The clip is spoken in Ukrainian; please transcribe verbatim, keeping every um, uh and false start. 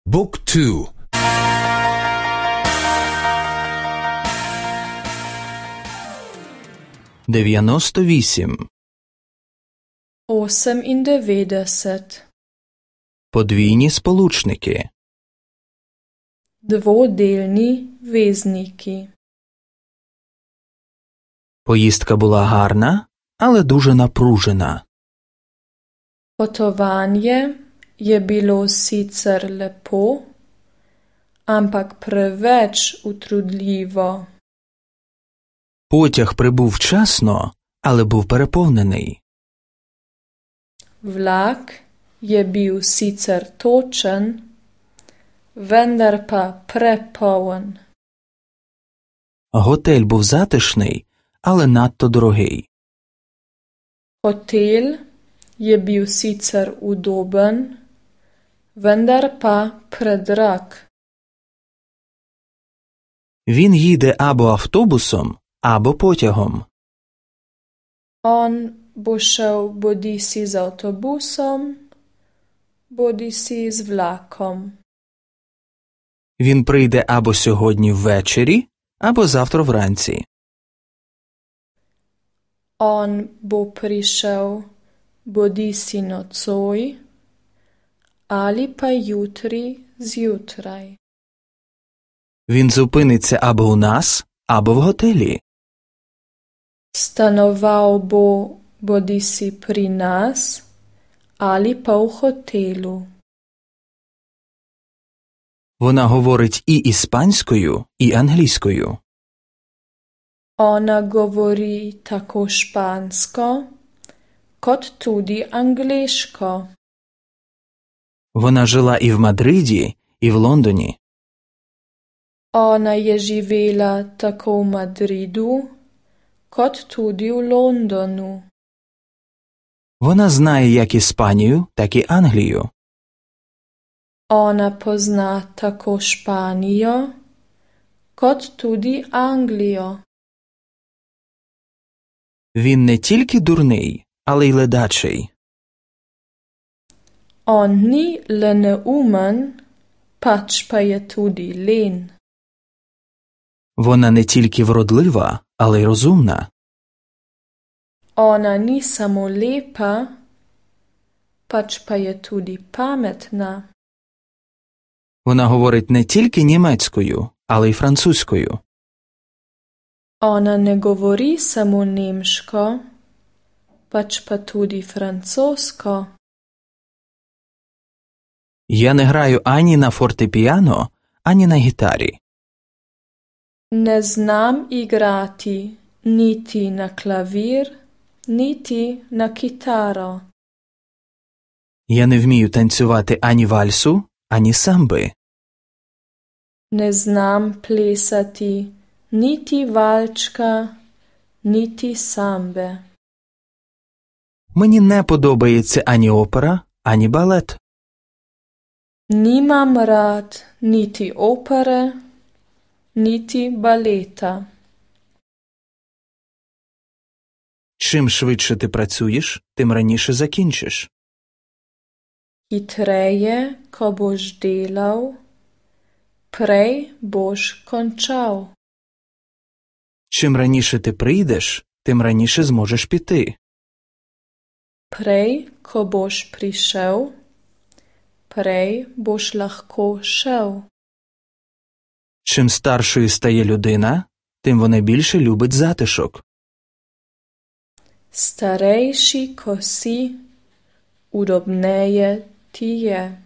บุ๊กทูдев'яносто вісім oseminddevetdeset подвійні сполучники Dvodelni vezniki. Поїздка була гарна, але дуже напружена. Potovanje je bilo sicer lepo, ampak preveč utrudljivo. Потяг прибув вчасно, але був переповнений. Vlak je bil sicer točen, vendar pa prepoln. Готель був затишний, але надто дорогий. Hotel je bil sicer udoben, vendar pa predrag. Він їде або автобусом, або потягом. On bo šel bodisi z avtobusom, bodisi z vlakom. Він прийде або сьогодні ввечері, або завтра вранці. On bo prišel bodisi nocoj ali pa jutri zjutraj. Він зупиниться або у нас, або в готелі. Stanoval bo bodisi pri nas ali pa v hotelu. Вона говорить і іспанською, і англійською. Ona govori tako špansko, kot tudi angleško. Вона жила і в Мадриді, і в Лондоні. Ona je živela tako v Madridu, kot tudi v Londonu. Вона знає як Іспанію, так і Англію. Ona pozna tako Španijo, kot tudi Anglijo. Він не тільки дурний, але й ледачий. On ni le neumen, pač pa je tudi len. Вона не тільки вродлива, але й розумна. Ona ni samo lepa, pač pa je tudi pametna. Вона говорить не тільки німецькою, але й французькою. Ona ne govori samo nemško, pač pa tudi francosko. Я не граю ані на фортепіано, ані на гітарі. Ne znam igrati niti na klavir, niti na kitaro. Я не вмію танцювати ані вальсу, ані самби. Ne znam plesati niti valčka, niti sambe. Мені не подобається ані опера, ані балет. Nimam rad niti opere, niti baleta. Чим швидше ти працюєш, тим раніше закінчиш. Hitreje, ko boš delal, prej boš končal. Чим раніше ти прийдеш, тим раніше зможеш піти. Prej, ko boš prišel, prej boš lahko šel. Чим старшою стає людина, тим вона більше любить затишок. Starejši, ko si, udobneje ti je.